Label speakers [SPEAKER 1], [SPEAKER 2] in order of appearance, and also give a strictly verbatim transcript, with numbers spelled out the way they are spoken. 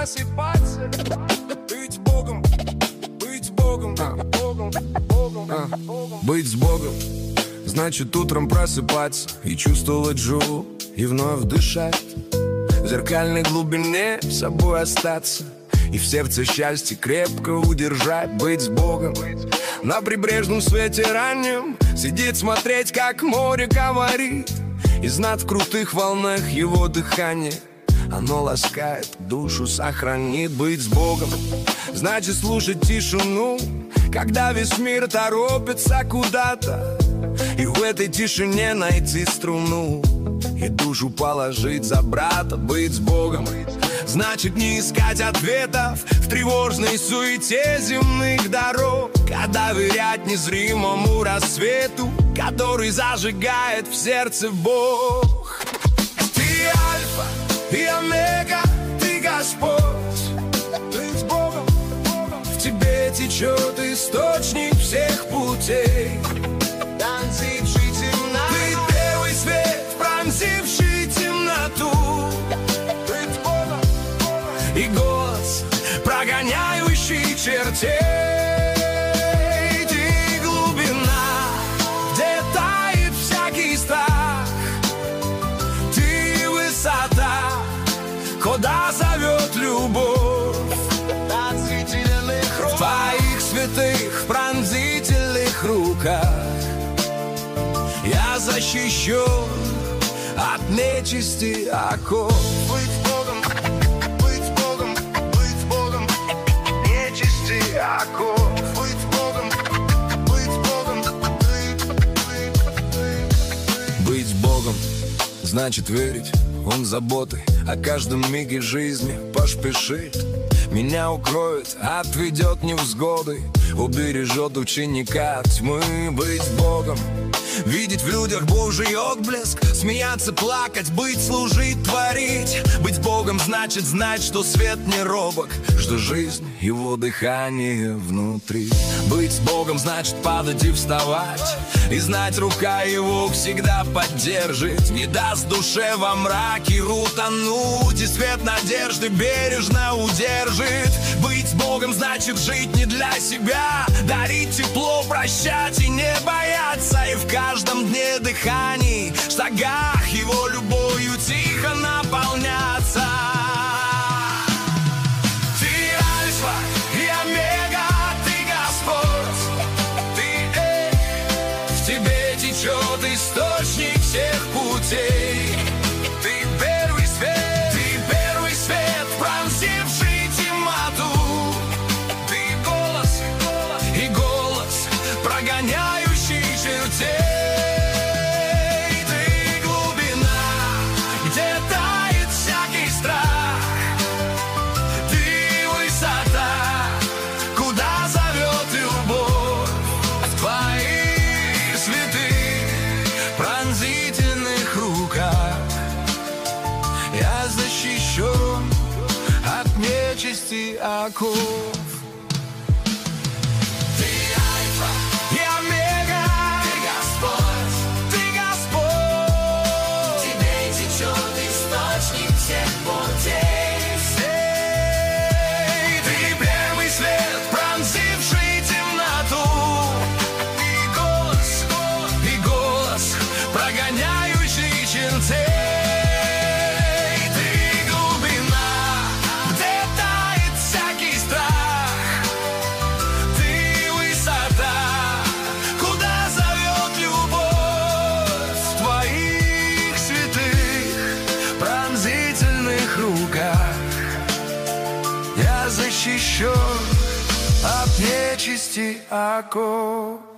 [SPEAKER 1] просыпаться. Быть Богом, быть Богом, а. Богом, Богом, а. Богом. Быть с Богом значит утром просыпаться и чувствовать живу, и вновь дышать. В зеркальной глубине собой остаться и в сердце счастье крепко удержать. Быть с Богом на прибрежном свете раннем, сидеть, смотреть, как море говорит, и знать в крутых волнах его дыхание. Оно ласкает, душу сохранит. Быть с Богом значит слушать тишину, когда весь мир торопится куда-то, и в этой тишине найти струну и душу положить за брата. Быть с Богом значит не искать ответов в тревожной суете земных дорог, а доверять незримому рассвету, который зажигает в сердце Бог. Ты альфа и омега, ты Господь. Быть с Богом, в тебе течет источник всех путей. Пронзивший темноту, ты первый свет, пронзивший темноту. Быть с Богом и голос, прогоняющий чертей. Ты глубина, где тает всякий страх. Ты высота, куда зовет любовь. В твоих святых пронзительных руках я защищен от нечисти оков. Быть с Богом, быть с Богом, быть с Богом, нечисти оков. Быть с Богом, быть с Богом, быть с Богом значит верить, Он заботой о каждом миге жизни поспешит. Меня укроет, отведет невзгоды, убережет ученика от тьмы. Быть с Богом, видеть в людях Божий отблеск, смеяться, плакать, быть, служить, творить. Быть с Богом значит знать, что свет не робок, что жизнь — его дыхание внутри. Быть с Богом значит падать и вставать, и знать, рука его всегда поддержит, не даст душе во мраке утонуть, и свет надежды бережно удержит. Быть с Богом значит жить не для себя, дарить тепло, прощать и не бояться, и в каждом дне дыханий, шагах его любовью тихо наполняться. Ты альфа и омега, ты Господь. Ты эй, в тебе течет источник всех путей. Ты первый свет, ты первый свет, пронзивший темноту. Ты голос, и голос, прогоняющий чертей. Я защищен от нечисти оков. Ты альфа и омега, ты Господь, ты Господь. В тебе течет источник всех путей. Ты первый свет, пронзивший темноту. И голос, и голос, прогоняющий чертей. Я защищен от нечисти оков.